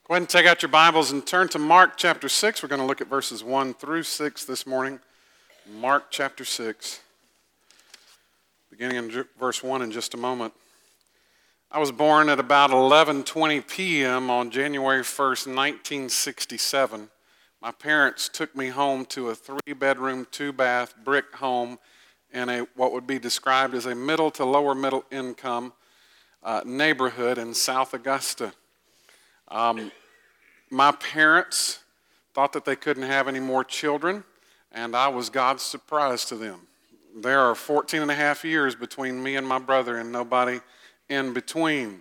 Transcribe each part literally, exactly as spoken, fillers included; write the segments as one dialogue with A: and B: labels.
A: Go ahead and take out your Bibles and turn to Mark chapter six. We're going to look at verses one through six this morning. Mark chapter six, beginning in verse one in just a moment. I was born at about eleven twenty p.m. on January first, nineteen sixty-seven. My parents took me home to a three-bedroom, two-bath brick home in a what would be described as a middle to lower middle income uh, neighborhood in South Augusta. Um, my parents thought that they couldn't have any more children, and I was God's surprise to them. There are fourteen and a half years between me and my brother and nobody in between.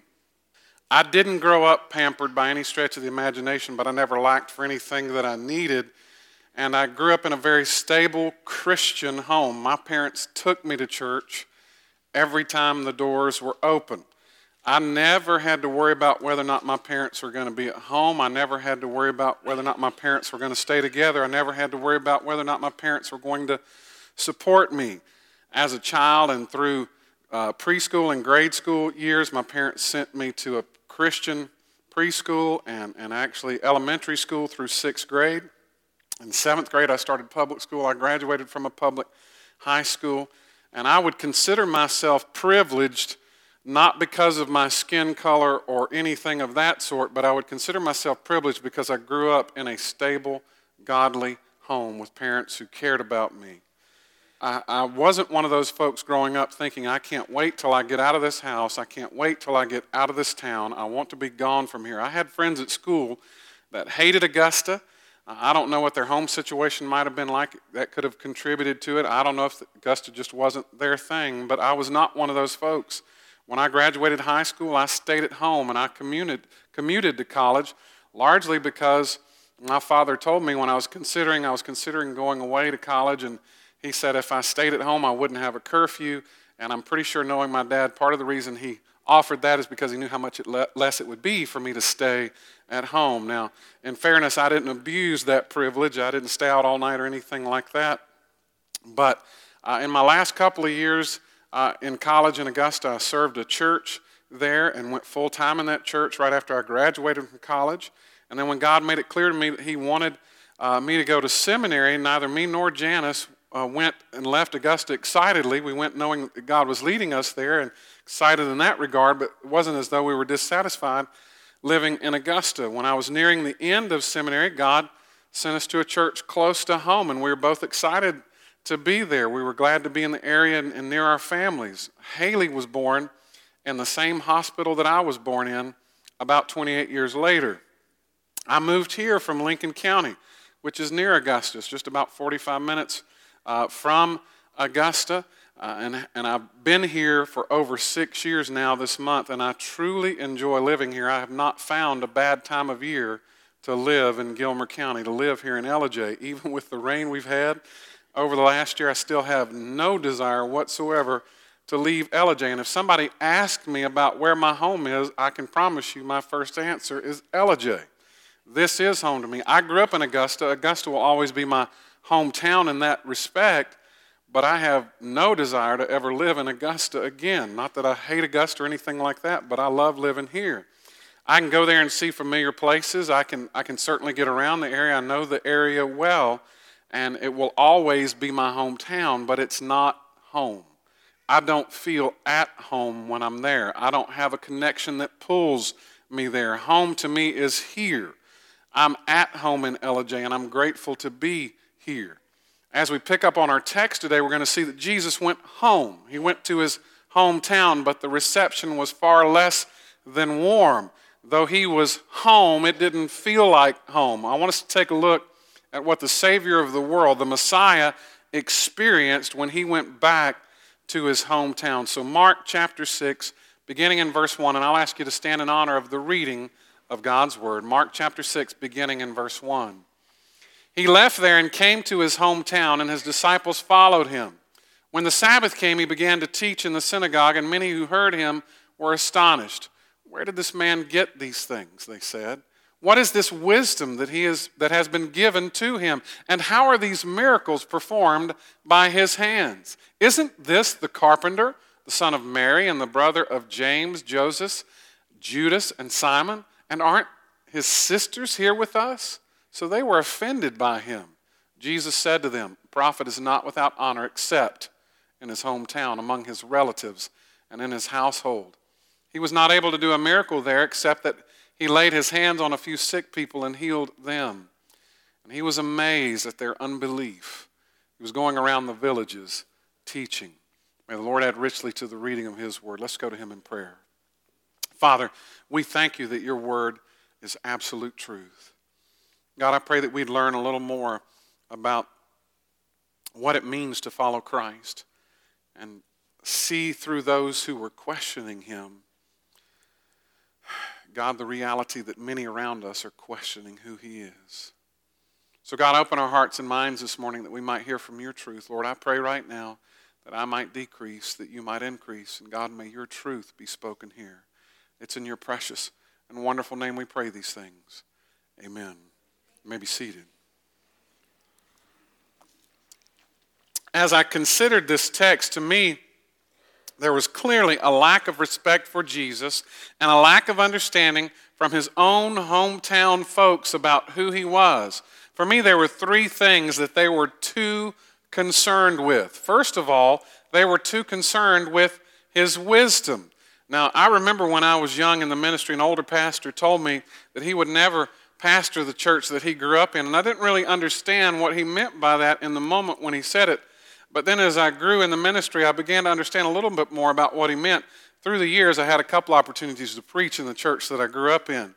A: I didn't grow up pampered by any stretch of the imagination, but I never lacked for anything that I needed, and I grew up in a very stable Christian home. My parents took me to church every time the doors were open. I never had to worry about whether or not my parents were going to be at home. I never had to worry about whether or not my parents were going to stay together. I never had to worry about whether or not my parents were going to support me. As a child and through uh, preschool and grade school years, my parents sent me to a Christian preschool and, and actually elementary school through sixth grade. In seventh grade, I started public school. I graduated from a public high school. And I would consider myself privileged, not because of my skin color or anything of that sort, but I would consider myself privileged because I grew up in a stable, godly home with parents who cared about me. I, I wasn't one of those folks growing up thinking, I can't wait till I get out of this house. I can't wait till I get out of this town. I want to be gone from here. I had friends at school that hated Augusta. I don't know what their home situation might have been like that could have contributed to it. I don't know if Augusta just wasn't their thing, but I was not one of those folks. When I graduated high school, I stayed at home and I commuted, commuted to college, largely because my father told me when I was considering, I was considering going away to college, and he said if I stayed at home, I wouldn't have a curfew. And I'm pretty sure, knowing my dad, part of the reason he offered that is because he knew how much it le- less it would be for me to stay at home. Now, in fairness, I didn't abuse that privilege. I didn't stay out all night or anything like that. But uh, in my last couple of years, Uh, in college in Augusta, I served a church there and went full-time in that church right after I graduated from college. And then when God made it clear to me that he wanted uh, me to go to seminary, neither me nor Janice uh, went and left Augusta excitedly. We went knowing that God was leading us there and excited in that regard, but it wasn't as though we were dissatisfied living in Augusta. When I was nearing the end of seminary, God sent us to a church close to home, and we were both excited to be there. We were glad to be in the area and, and near our families. Haley was born in the same hospital that I was born in about twenty-eight years later. I moved here from Lincoln County, which is near Augusta. It's just about forty-five minutes uh, from Augusta. Uh, and, and I've been here for over six years now this month, and I truly enjoy living here. I have not found a bad time of year to live in Gilmer County, to live here in Ellijay. Even with the rain we've had over the last year, I still have no desire whatsoever to leave Ellijay. And if somebody asked me about where my home is, I can promise you my first answer is Ellijay. This is home to me. I grew up in Augusta. Augusta will always be my hometown in that respect, but I have no desire to ever live in Augusta again. Not that I hate Augusta or anything like that, but I love living here. I can go there and see familiar places. I can, I can certainly get around the area. I know the area well, and it will always be my hometown, but it's not home. I don't feel at home when I'm there. I don't have a connection that pulls me there. Home to me is here. I'm at home in Ellijay, and I'm grateful to be here. As we pick up on our text today, we're going to see that Jesus went home. He went to his hometown, but the reception was far less than warm. Though he was home, it didn't feel like home. I want us to take a look at what the Savior of the world, the Messiah, experienced when he went back to his hometown. So Mark chapter six, beginning in verse one, and I'll ask you to stand in honor of the reading of God's word. Mark chapter six, beginning in verse one. He left there and came to his hometown, and his disciples followed him. When the Sabbath came, he began to teach in the synagogue, and many who heard him were astonished. Where did this man get these things, they said. What is this wisdom that he is that has been given to him? And how are these miracles performed by his hands? Isn't this the carpenter, the son of Mary, and the brother of James, Joseph, Judas, and Simon? And aren't his sisters here with us? So they were offended by him. Jesus said to them, "A prophet is not without honor except in his hometown, among his relatives, and in his household." He was not able to do a miracle there except that he laid his hands on a few sick people and healed them. And he was amazed at their unbelief. He was going around the villages teaching. May the Lord add richly to the reading of his word. Let's go to him in prayer. Father, we thank you that your word is absolute truth. God, I pray that we'd learn a little more about what it means to follow Christ and see through those who were questioning him, God, the reality that many around us are questioning who he is. So God, open our hearts and minds this morning that we might hear from your truth. Lord, I pray right now that I might decrease, that you might increase, and God, may your truth be spoken here. It's in your precious and wonderful name we pray these things. Amen. You may be seated. As I considered this text, to me, there was clearly a lack of respect for Jesus and a lack of understanding from his own hometown folks about who he was. For me, there were three things that they were too concerned with. First of all, they were too concerned with his wisdom. Now, I remember when I was young in the ministry, an older pastor told me that he would never pastor the church that he grew up in, and I didn't really understand what he meant by that in the moment when he said it. But then as I grew in the ministry, I began to understand a little bit more about what he meant. Through the years, I had a couple opportunities to preach in the church that I grew up in.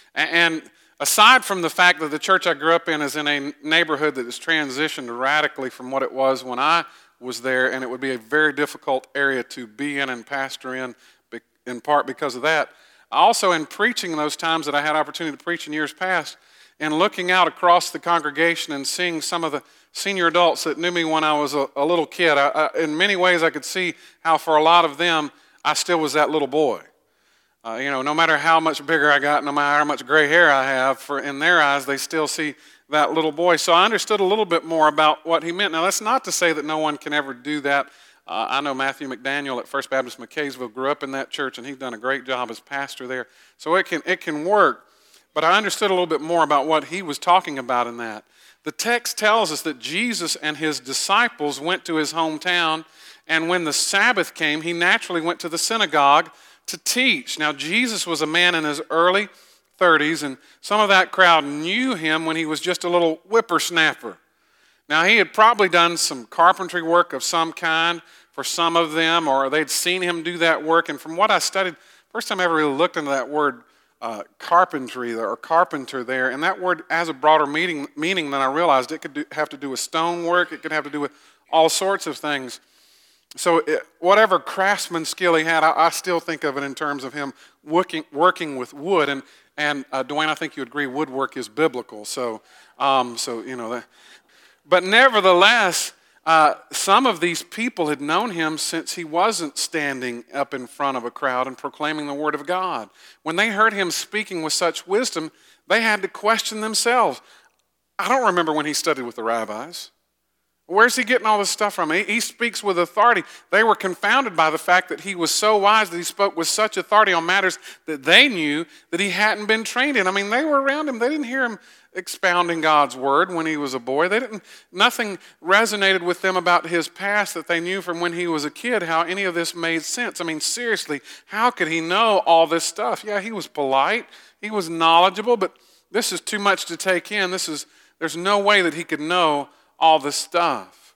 A: And aside from the fact that the church I grew up in is in a neighborhood that has transitioned radically from what it was when I was there, and it would be a very difficult area to be in and pastor in, in part because of that. Also, in preaching those times that I had opportunity to preach in years past, and looking out across the congregation and seeing some of the senior adults that knew me when I was a, a little kid, I, I, in many ways I could see how for a lot of them, I still was that little boy. Uh, you know, no matter how much bigger I got, no matter how much gray hair I have, for in their eyes, they still see that little boy. So I understood a little bit more about what he meant. Now, that's not to say that no one can ever do that. Uh, I know Matthew McDaniel at First Baptist McKaysville grew up in that church, and he's done a great job as pastor there. So it can it can work. But I understood a little bit more about what he was talking about in that. The text tells us that Jesus and his disciples went to his hometown, and when the Sabbath came, he naturally went to the synagogue to teach. Now, Jesus was a man in his early thirties, and some of that crowd knew him when he was just a little whippersnapper. Now, he had probably done some carpentry work of some kind for some of them, or they'd seen him do that work. And from what I studied, first time I ever really looked into that word uh, carpentry or carpenter there, and that word has a broader meaning, meaning than I realized. It could do, have to do with stonework. It could have to do with all sorts of things. So it, whatever craftsman skill he had, I, I still think of it in terms of him working, working with wood. And, and uh, Dwayne, I think you agree woodwork is biblical. So, um, so you know that. But nevertheless, uh, some of these people had known him since he wasn't standing up in front of a crowd and proclaiming the word of God. When they heard him speaking with such wisdom, they had to question themselves. I don't remember when he studied with the rabbis. Where's he getting all this stuff from? He, he speaks with authority. They were confounded by the fact that he was so wise that he spoke with such authority on matters that they knew that he hadn't been trained in. I mean, they were around him. They didn't hear him expounding God's word when he was a boy. They didn't. Nothing resonated with them about his past that they knew from when he was a kid, how any of this made sense. I mean, seriously, how could he know all this stuff? Yeah, he was polite. He was knowledgeable, but this is too much to take in. This is, there's no way that he could know all this stuff.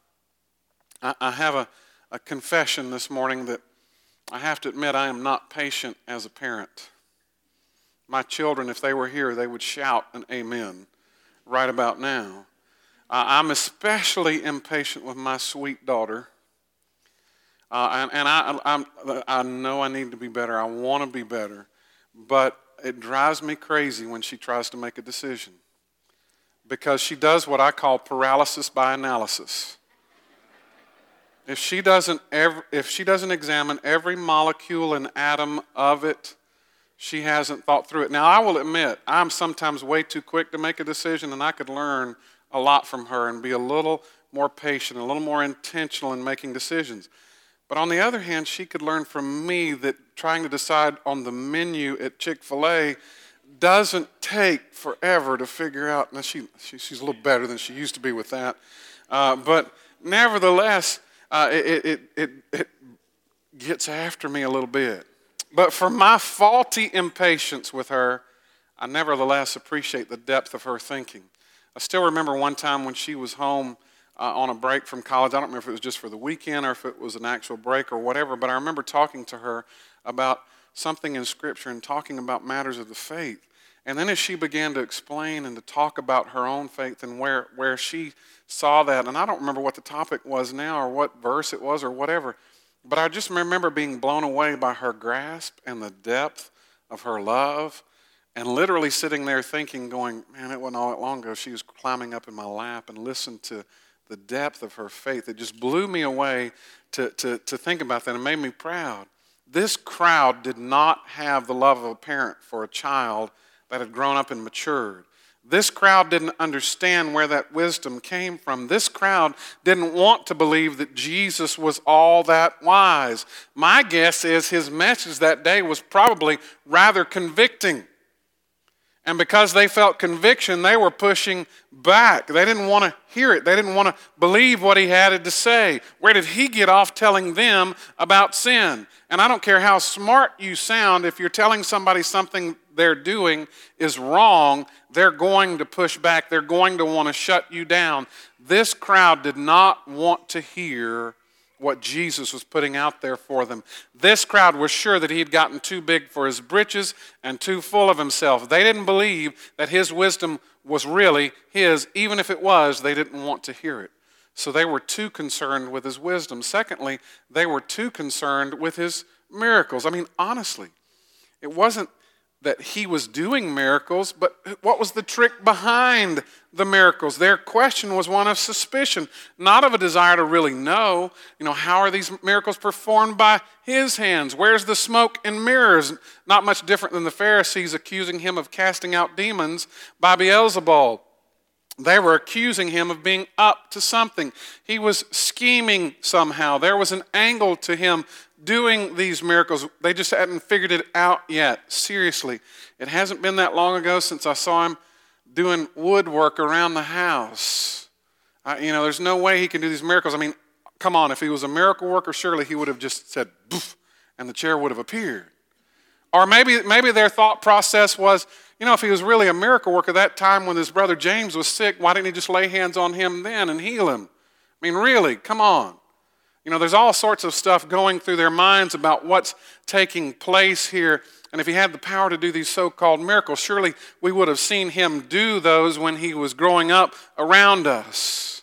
A: I, I have a, a confession this morning that I have to admit I am not patient as a parent. My children, if they were here, they would shout an amen right about now. Uh, I'm especially impatient with my sweet daughter. Uh, and and I, I'm, I know I need to be better. I want to be better. But it drives me crazy when she tries to make a decision. Because she does what I call paralysis by analysis. If she doesn't ever, if she doesn't examine every molecule and atom of it, she hasn't thought through it. Now, I will admit, I'm sometimes way too quick to make a decision, and I could learn a lot from her and be a little more patient, a little more intentional in making decisions. But on the other hand, she could learn from me that trying to decide on the menu at Chick-fil-A doesn't take forever to figure out. Now, she, she she's a little better than she used to be with that. Uh, but nevertheless, uh, it, it, it, it gets after me a little bit. But for my faulty impatience with her, I nevertheless appreciate the depth of her thinking. I still remember one time when she was home uh, on a break from college. I don't remember if it was just for the weekend or if it was an actual break or whatever, but I remember talking to her about something in Scripture and talking about matters of the faith. And then as she began to explain and to talk about her own faith and where, where she saw that, and I don't remember what the topic was now or what verse it was or whatever, but I just remember being blown away by her grasp and the depth of her love, and literally sitting there thinking, going, man, it wasn't all that long ago. She was climbing up in my lap and listened to the depth of her faith. It just blew me away to, to, to think about that and made me proud. This crowd did not have the love of a parent for a child that had grown up and matured. This crowd didn't understand where that wisdom came from. This crowd didn't want to believe that Jesus was all that wise. My guess is his message that day was probably rather convicting. And because they felt conviction, they were pushing back. They didn't want to hear it. They didn't want to believe what he had to say. Where did he get off telling them about sin? And I don't care how smart you sound, if you're telling somebody something they're doing is wrong, they're going to push back. They're going to want to shut you down. This crowd did not want to hear what Jesus was putting out there for them. This crowd was sure that he had gotten too big for his britches and too full of himself. They didn't believe that his wisdom was really his. Even if it was, they didn't want to hear it. So they were too concerned with his wisdom. Secondly, they were too concerned with his miracles. I mean, honestly, it wasn't that he was doing miracles, but what was the trick behind the miracles? Their question was one of suspicion, not of a desire to really know. You know, how are these miracles performed by his hands? Where's the smoke and mirrors? Not much different than the Pharisees accusing him of casting out demons by Beelzebul. They were accusing him of being up to something. He was scheming somehow. There was an angle to him doing these miracles. They just hadn't figured it out yet. Seriously, it hasn't been that long ago since I saw him doing woodwork around the house. I, you know, there's no way he can do these miracles. I mean, come on, if he was a miracle worker, surely he would have just said, "Boof," and the chair would have appeared. Or maybe, maybe their thought process was, you know, if he was really a miracle worker that time when his brother James was sick, why didn't he just lay hands on him then and heal him? I mean, really, come on. You know, there's all sorts of stuff going through their minds about what's taking place here. And if he had the power to do these so-called miracles, surely we would have seen him do those when he was growing up around us.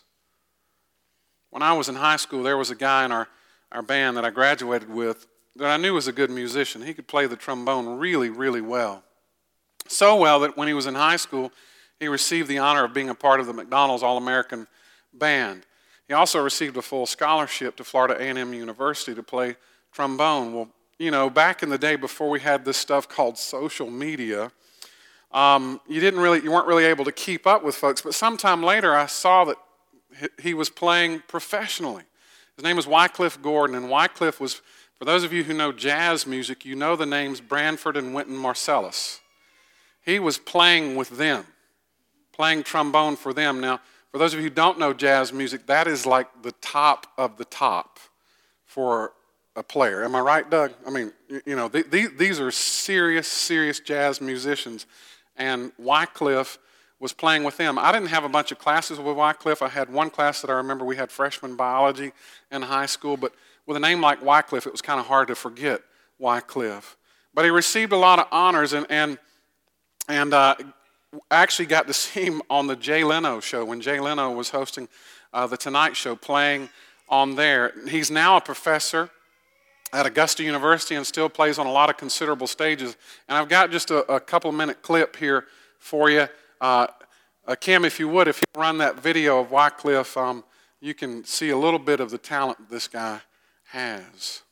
A: When I was in high school, there was a guy in our, our band that I graduated with that I knew was a good musician. He could play the trombone really, really well. So well that when he was in high school, he received the honor of being a part of the McDonald's All-American Band. He also received a full scholarship to Florida A and M University to play trombone. Well, you know, back in the day before we had this stuff called social media, um, you didn't really, you weren't really able to keep up with folks. But sometime later, I saw that he was playing professionally. His name was Wycliffe Gordon, and Wycliffe was, for those of you who know jazz music, you know the names Branford and Wynton Marsalis. He was playing with them, playing trombone for them. Now, for those of you who don't know jazz music, that is like the top of the top for a player. Am I right, Doug? I mean, you know, these are serious, serious jazz musicians, and Wycliffe was playing with them. I didn't have a bunch of classes with Wycliffe. I had one class that I remember we had freshman biology in high school, but with a name like Wycliffe, it was kind of hard to forget Wycliffe. But he received a lot of honors, and and and uh, actually got to see him on the Jay Leno show when Jay Leno was hosting uh, the Tonight Show, playing on there. He's now a professor at Augusta University and still plays on a lot of considerable stages. And I've got just a, a couple minute clip here for you. Uh, uh, Kim, if you would, if you run that video of Wycliffe, um, you can see a little bit of the talent this guy has.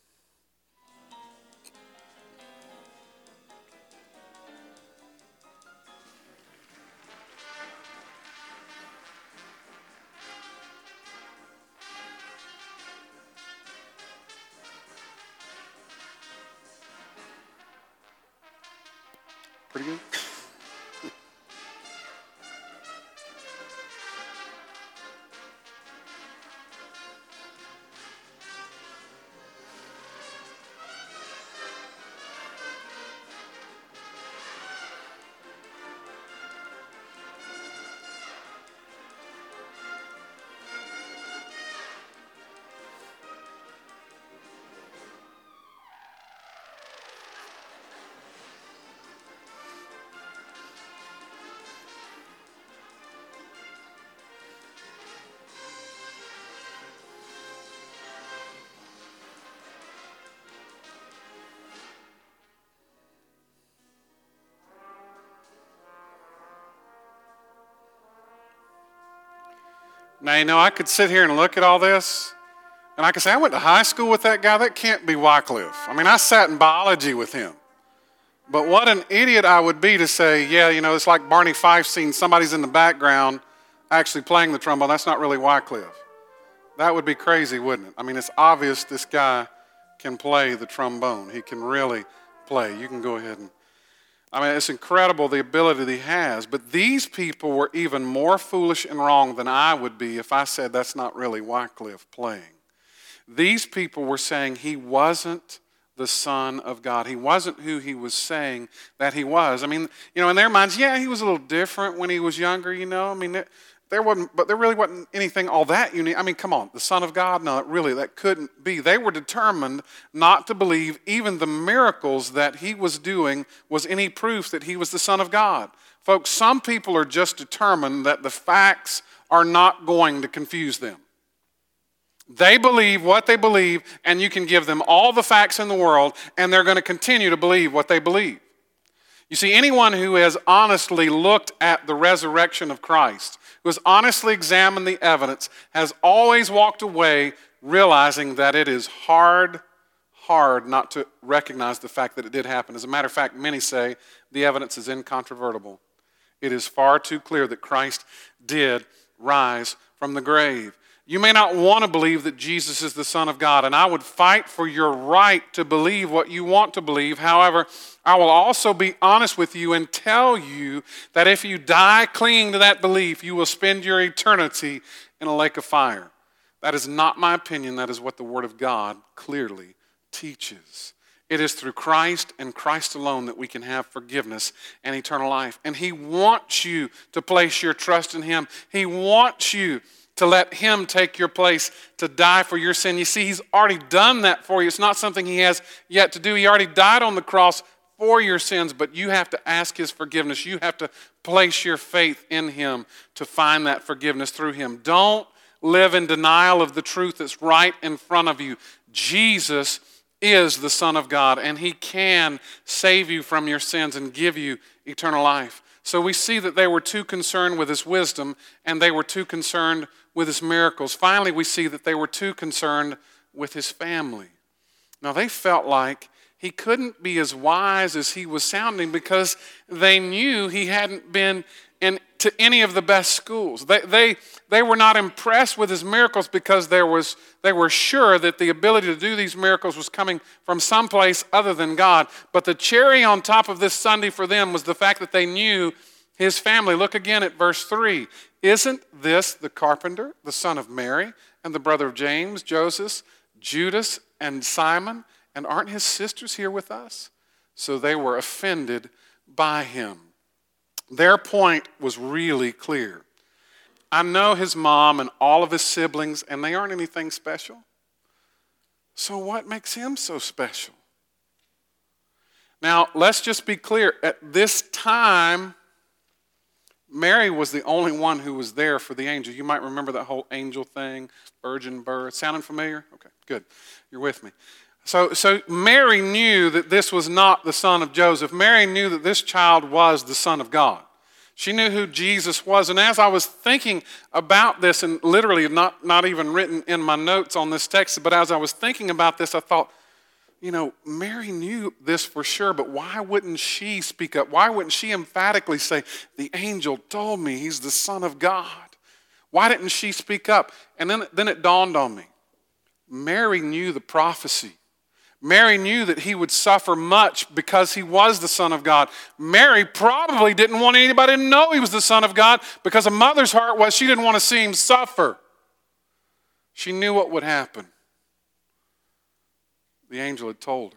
A: Pretty good? Now, you know, I could sit here and look at all this, and I could say, I went to high school with that guy. That can't be Wycliffe. I mean, I sat in biology with him. But what an idiot I would be to say, yeah, you know, it's like Barney Fife scene. Somebody's in the background actually playing the trombone. That's not really Wycliffe. That would be crazy, wouldn't it? I mean, it's obvious this guy can play the trombone. He can really play. You can go ahead and, I mean, it's incredible the ability that he has. But these people were even more foolish and wrong than I would be if I said that's not really Wycliffe playing. These people were saying he wasn't the Son of God. He wasn't who he was saying that he was. I mean, you know, in their minds, yeah, he was a little different when he was younger, you know. I mean, there, there wasn't, but there really wasn't anything all that unique. I mean, come on, the Son of God? No, really, that couldn't be. They were determined not to believe even the miracles that he was doing was any proof that he was the Son of God. Folks, some people are just determined that the facts are not going to confuse them. They believe what they believe, and you can give them all the facts in the world, and they're going to continue to believe what they believe. You see, anyone who has honestly looked at the resurrection of Christ, who has honestly examined the evidence, has always walked away realizing that it is hard, hard not to recognize the fact that it did happen. As a matter of fact, many say the evidence is incontrovertible. It is far too clear that Christ did rise from the grave. You may not want to believe that Jesus is the Son of God, and I would fight for your right to believe what you want to believe. However, I will also be honest with you and tell you that if you die clinging to that belief, you will spend your eternity in a lake of fire. That is not my opinion. That is what the Word of God clearly teaches. It is through Christ and Christ alone that we can have forgiveness and eternal life. And He wants you to place your trust in Him. He wants you to let Him take your place, to die for your sin. You see, He's already done that for you. It's not something He has yet to do. He already died on the cross for your sins, but you have to ask His forgiveness. You have to place your faith in Him to find that forgiveness through Him. Don't live in denial of the truth that's right in front of you. Jesus is the Son of God, and He can save you from your sins and give you eternal life. So we see that they were too concerned with His wisdom, and they were too concerned with His miracles. Finally, we see that they were too concerned with His family. Now, they felt like He couldn't be as wise as He was sounding because they knew He hadn't been in to any of the best schools. They, they, they were not impressed with His miracles because there was, they were sure that the ability to do these miracles was coming from someplace other than God. But the cherry on top of this Sunday for them was the fact that they knew His family. Look again at verse three. Isn't this the carpenter, the son of Mary, and the brother of James, Joseph, Judas, and Simon? And aren't his sisters here with us? So they were offended by Him. Their point was really clear. I know his mom and all of his siblings, and they aren't anything special. So what makes him so special? Now, let's just be clear. At this time, Mary was the only one who was there for the angel. You might remember that whole angel thing, virgin birth. Sounding familiar? Okay, good. You're with me. So, so Mary knew that this was not the son of Joseph. Mary knew that this child was the Son of God. She knew who Jesus was. And as I was thinking about this, and literally not, not even written in my notes on this text, but as I was thinking about this, I thought, you know, Mary knew this for sure, but why wouldn't she speak up? Why wouldn't she emphatically say, the angel told me He's the Son of God? Why didn't she speak up? And then, then it dawned on me. Mary knew the prophecy. Mary knew that He would suffer much because He was the Son of God. Mary probably didn't want anybody to know He was the Son of God because a mother's heart was she didn't want to see Him suffer. She knew what would happen. The angel had told her.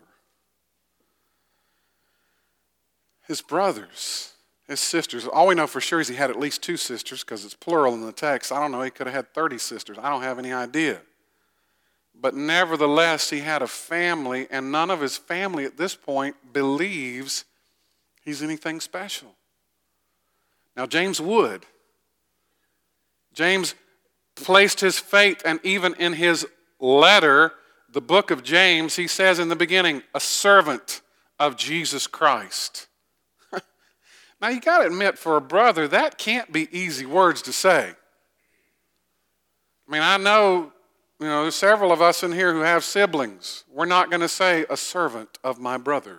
A: His brothers, his sisters, all we know for sure is he had at least two sisters because it's plural in the text. I don't know, he could have had thirty sisters. I don't have any idea. But nevertheless, he had a family, and none of his family at this point believes he's anything special. Now, James would. James placed his faith, and even in his letter, the book of James, he says in the beginning, a servant of Jesus Christ. Now, you got to admit, for a brother, that can't be easy words to say. I mean, I know, you know, there's several of us in here who have siblings. We're not going to say a servant of my brother.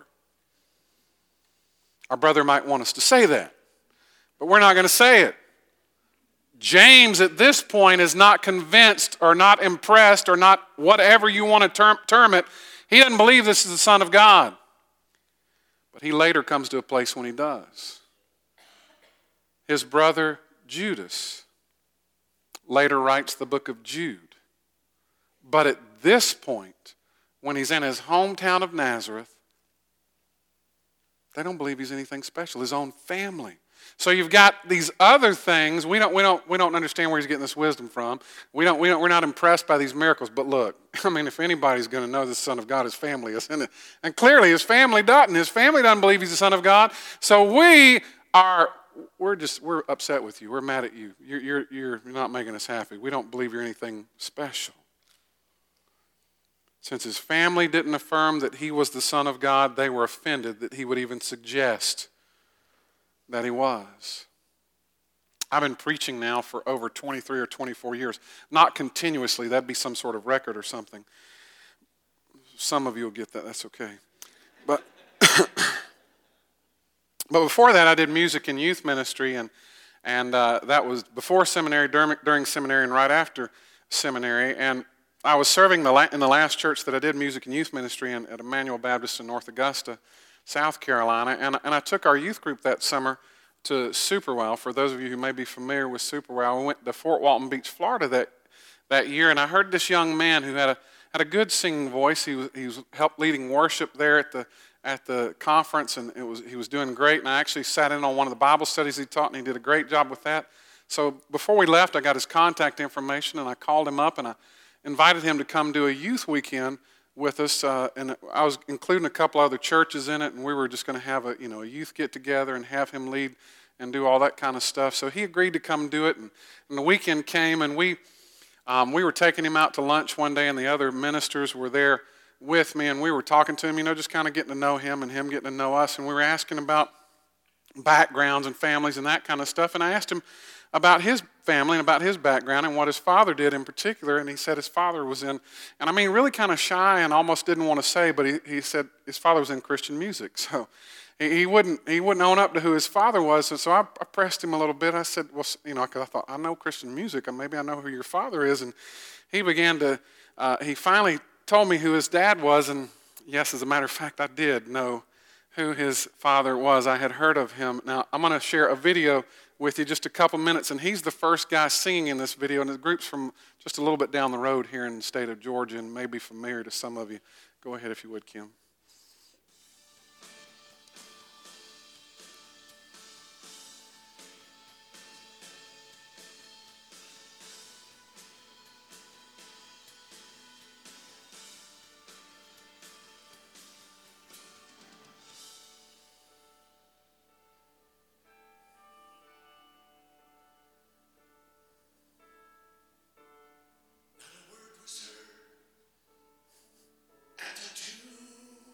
A: Our brother might want us to say that, but we're not going to say it. James at this point is not convinced or not impressed or not whatever you want to term, term it. He doesn't believe this is the Son of God. But he later comes to a place when he does. His brother Judas later writes the book of Jude. But at this point, when he's in his hometown of Nazareth, they don't believe he's anything special. His own family. So you've got these other things. We don't, we don't, we don't understand where he's getting this wisdom from. We don't, we don't, we're not impressed by these miracles. But look, I mean, if anybody's going to know the Son of God, his family is, isn't it? And clearly his family doesn't. His family doesn't believe he's the Son of God. So we are, we're just, we're upset with you. We're mad at you. You're, you're, you're not making us happy. We don't believe you're anything special. Since his family didn't affirm that he was the Son of God, they were offended that he would even suggest that he was. I've been preaching now for over twenty-three or twenty-four years. Not continuously. That'd be some sort of record or something. Some of you will get that. That's okay. But, but before that, I did music and youth ministry, and, and uh, that was before seminary, during, during seminary, and right after seminary. And I was serving the la- in the last church that I did music and youth ministry in, at Emmanuel Baptist in North Augusta, South Carolina, and, and I took our youth group that summer to Superwell. For those of you who may be familiar with Superwell, we went to Fort Walton Beach, Florida that, that year, and I heard this young man who had a had a good singing voice. He was he was helped leading worship there at the at the conference, and it was he was doing great. And I actually sat in on one of the Bible studies he taught, and he did a great job with that. So before we left, I got his contact information, and I called him up, and I invited him to come do a youth weekend with us, uh, and I was including a couple other churches in it, and we were just going to have a you know a youth get together and have him lead and do all that kind of stuff. So he agreed to come do it, and, and the weekend came, and we um, we were taking him out to lunch one day, and the other ministers were there with me, and we were talking to him, you know, just kind of getting to know him and him getting to know us, and we were asking about backgrounds and families and that kind of stuff, and I asked him about his family and about his background and what his father did in particular, and he said his father was in, and I mean really kind of shy and almost didn't want to say, but he, he said his father was in Christian music, so he, he wouldn't he wouldn't own up to who his father was, and so I, I pressed him a little bit. I said, well, you know, because I thought, I know Christian music, and maybe I know who your father is, and he began to, uh, he finally told me who his dad was, and yes, as a matter of fact, I did know who his father was. I had heard of him. Now, I'm going to share a video with you just a couple minutes, and he's the first guy singing in this video, and the group's from just a little bit down the road here in the state of Georgia and may be familiar to some of you. Go ahead if you would, Kim.
B: Not a word was heard, and a tune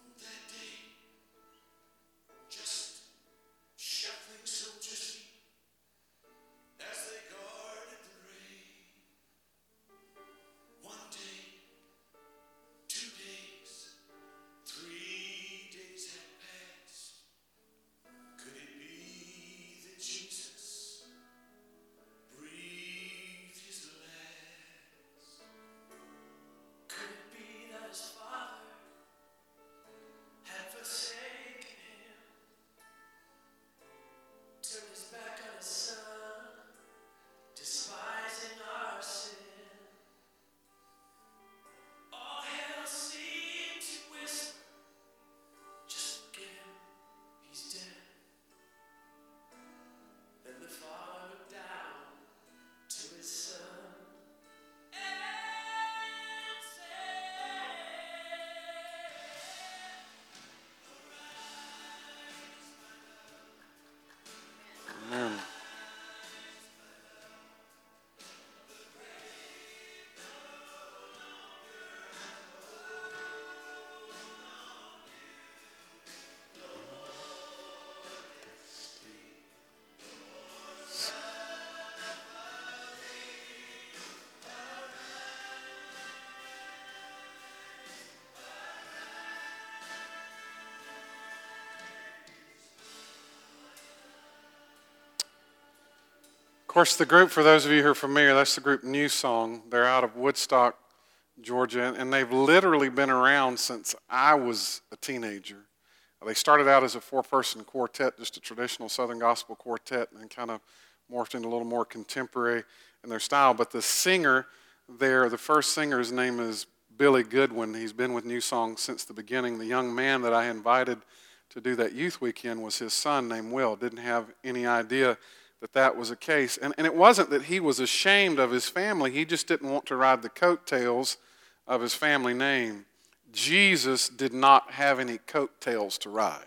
A: course, the group, for those of you who are familiar, that's the group New Song. They're out of Woodstock, Georgia, and they've literally been around since I was a teenager. They started out as a four-person quartet, just a traditional Southern gospel quartet, and then kind of morphed into a little more contemporary in their style. But the singer there, the first singer's name is Billy Goodwin. He's been with New Song since the beginning. The young man that I invited to do that youth weekend was his son named Will. Didn't have any idea that that was the case. And, and it wasn't that he was ashamed of his family. He just didn't want to ride the coattails of his family name. Jesus did not have any coattails to ride.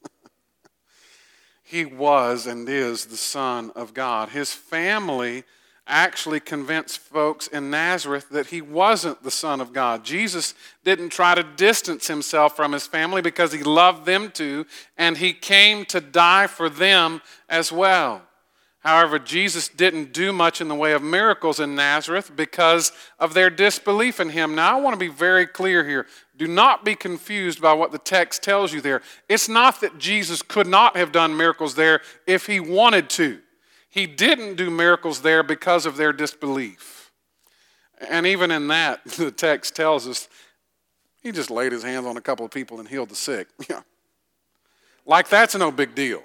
A: He was and is the Son of God. His family actually convinced folks in Nazareth that he wasn't the Son of God. Jesus didn't try to distance himself from his family because he loved them too, and he came to die for them as well. However, Jesus didn't do much in the way of miracles in Nazareth because of their disbelief in him. Now, I want to be very clear here. Do not be confused by what the text tells you there. It's not that Jesus could not have done miracles there if he wanted to. He didn't do miracles there because of their disbelief. And even in that, the text tells us he just laid his hands on a couple of people and healed the sick. Yeah. Like that's no big deal.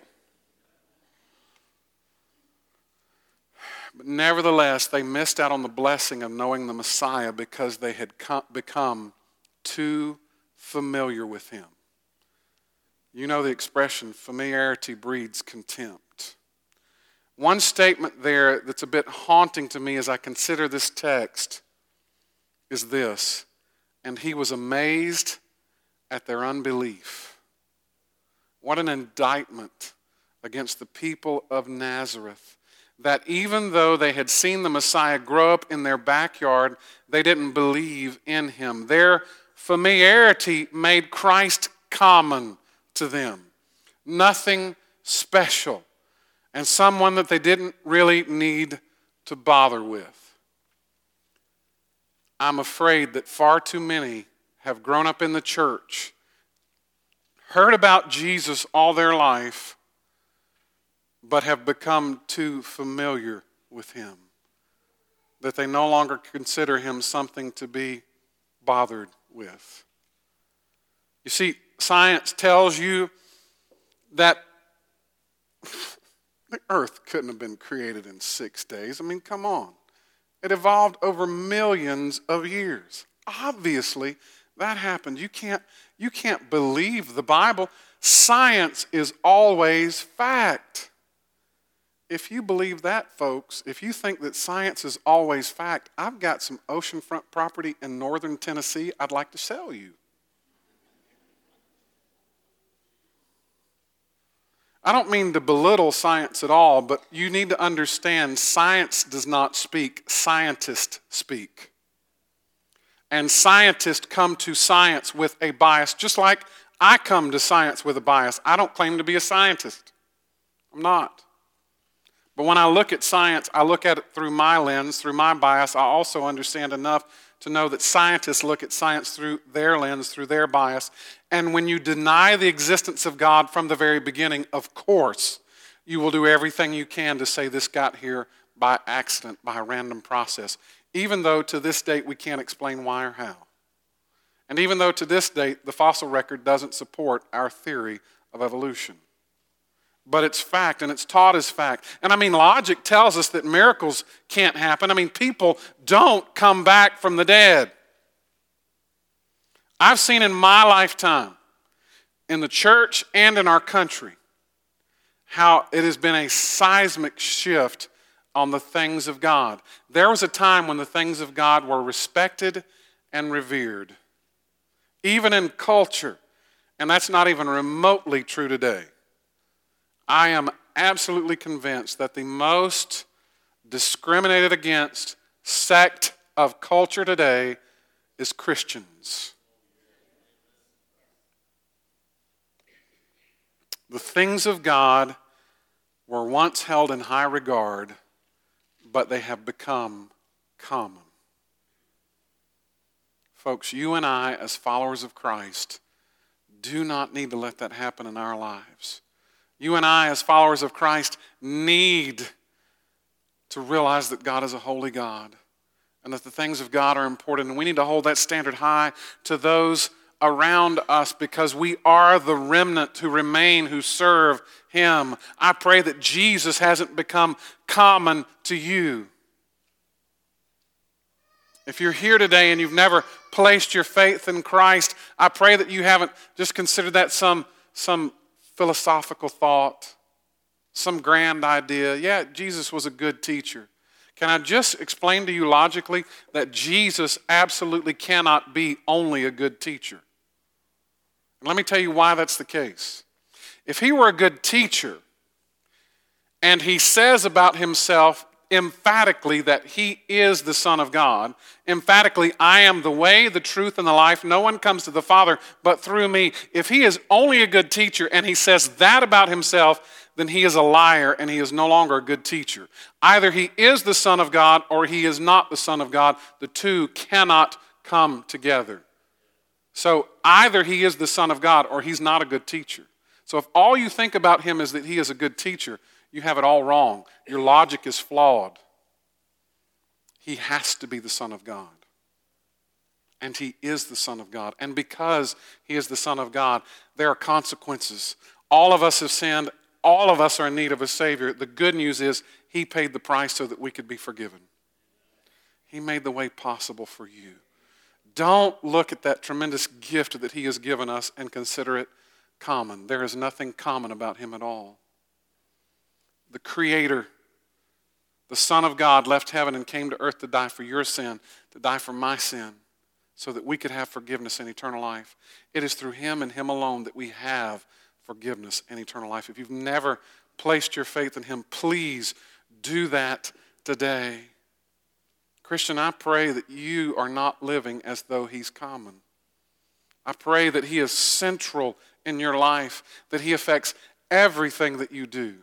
A: But nevertheless, they missed out on the blessing of knowing the Messiah because they had become too familiar with him. You know the expression, familiarity breeds contempt. One statement there that's a bit haunting to me as I consider this text is this: and he was amazed at their unbelief. What an indictment against the people of Nazareth, that even though they had seen the Messiah grow up in their backyard, they didn't believe in him. Their familiarity made Christ common to them, nothing special, and someone that they didn't really need to bother with. I'm afraid that far too many have grown up in the church, heard about Jesus all their life, but have become too familiar with him, that they no longer consider him something to be bothered with. You see, science tells you that the earth couldn't have been created in six days. I mean, come on. It evolved over millions of years. Obviously, that happened. You can't, you can't believe the Bible. Science is always fact. If you believe that, folks, if you think that science is always fact, I've got some oceanfront property in northern Tennessee I'd like to sell you. I don't mean to belittle science at all, but you need to understand science does not speak, scientists speak. And scientists come to science with a bias, just like I come to science with a bias. I don't claim to be a scientist. I'm not. But when I look at science, I look at it through my lens, through my bias. I also understand enough to know that scientists look at science through their lens, through their bias. And when you deny the existence of God from the very beginning, of course, you will do everything you can to say this got here by accident, by a random process, even though to this date we can't explain why or how. And even though to this date the fossil record doesn't support our theory of evolution. But it's fact, and it's taught as fact. And I mean, logic tells us that miracles can't happen. I mean, people don't come back from the dead. I've seen in my lifetime, in the church and in our country, how it has been a seismic shift on the things of God. There was a time when the things of God were respected and revered, even in culture, and that's not even remotely true today. I am absolutely convinced that the most discriminated against sect of culture today is Christians. The things of God were once held in high regard, but they have become common. Folks, you and I, as followers of Christ, do not need to let that happen in our lives. You and I, as followers of Christ, need to realize that God is a holy God and that the things of God are important. And we need to hold that standard high to those around us because we are the remnant who remain, who serve Him. I pray that Jesus hasn't become common to you. If you're here today and you've never placed your faith in Christ, I pray that you haven't just considered that some, some philosophical thought, some grand idea. Yeah, Jesus was a good teacher. Can I just explain to you logically that Jesus absolutely cannot be only a good teacher? And let me tell you why that's the case. If he were a good teacher and he says about himself emphatically that he is the Son of God, emphatically, I am the way, the truth, and the life. No one comes to the Father but through me. If he is only a good teacher and he says that about himself, then he is a liar and he is no longer a good teacher. Either he is the Son of God or he is not the Son of God. The two cannot come together. So either he is the Son of God or he's not a good teacher. So if all you think about him is that he is a good teacher, you have it all wrong. Your logic is flawed. He has to be the Son of God. And he is the Son of God. And because he is the Son of God, there are consequences. All of us have sinned. All of us are in need of a Savior. The good news is he paid the price so that we could be forgiven. He made the way possible for you. Don't look at that tremendous gift that he has given us and consider it common. There is nothing common about him at all. The Creator, the Son of God, left heaven and came to earth to die for your sin, to die for my sin, so that we could have forgiveness and eternal life. It is through him and him alone that we have forgiveness and eternal life. If you've never placed your faith in him, please do that today. Christian, I pray that you are not living as though he's common. I pray that he is central in your life, that he affects everything that you do.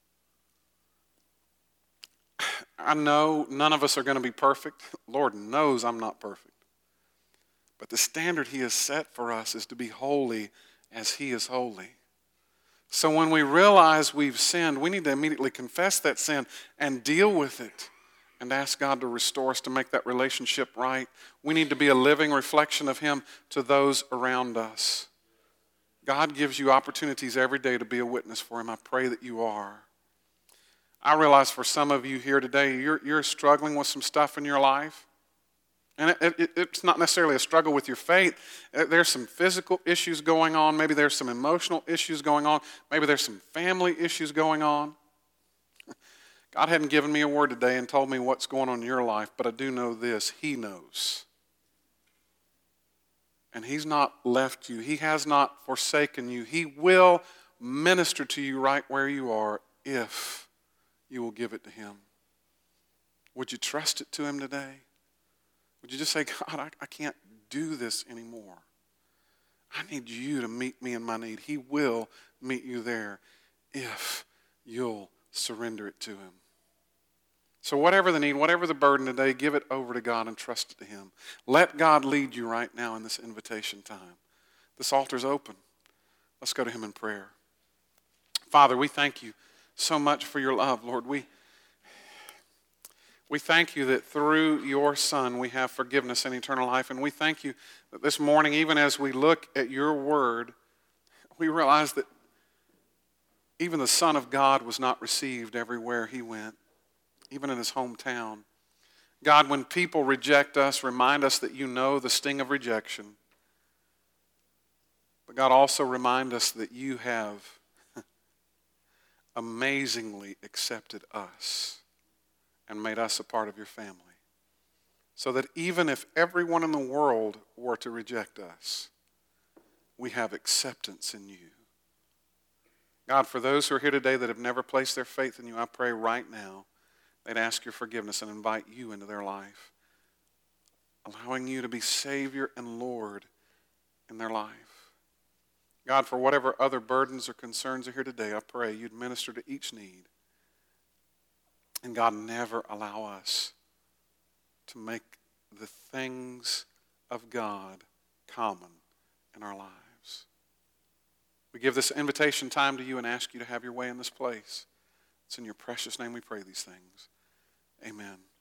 A: I know none of us are going to be perfect. Lord knows I'm not perfect. But the standard he has set for us is to be holy as he is holy. So when we realize we've sinned, we need to immediately confess that sin and deal with it and ask God to restore us, to make that relationship right. We need to be a living reflection of him to those around us. God gives you opportunities every day to be a witness for him. I pray that you are. I realize for some of you here today, you're, you're struggling with some stuff in your life. And it, it, it's not necessarily a struggle with your faith. There's some physical issues going on. Maybe there's some emotional issues going on. Maybe there's some family issues going on. God hadn't given me a word today and told me what's going on in your life, but I do know this. He knows. And he's not left you. He has not forsaken you. He will minister to you right where you are if you will give it to him. Would you trust it to him today? Would you just say, God, I, I can't do this anymore. I need you to meet me in my need. He will meet you there if you'll surrender it to him. So whatever the need, whatever the burden today, give it over to God and trust it to him. Let God lead you right now in this invitation time. This altar's open. Let's go to him in prayer. Father, we thank you so much for your love, Lord. We, we thank you that through your Son we have forgiveness and eternal life. And we thank you that this morning, even as we look at your word, we realize that even the Son of God was not received everywhere he went, even in his hometown. God, when people reject us, remind us that you know the sting of rejection. But God, also remind us that you have amazingly accepted us and made us a part of your family. So that even if everyone in the world were to reject us, we have acceptance in you. God, for those who are here today that have never placed their faith in you, I pray right now they'd ask your forgiveness and invite you into their life, allowing you to be Savior and Lord in their life. God, for whatever other burdens or concerns are here today, I pray you'd minister to each need. And God, never allow us to make the things of God common in our lives. We give this invitation time to you and ask you to have your way in this place. It's in your precious name we pray these things. Amen.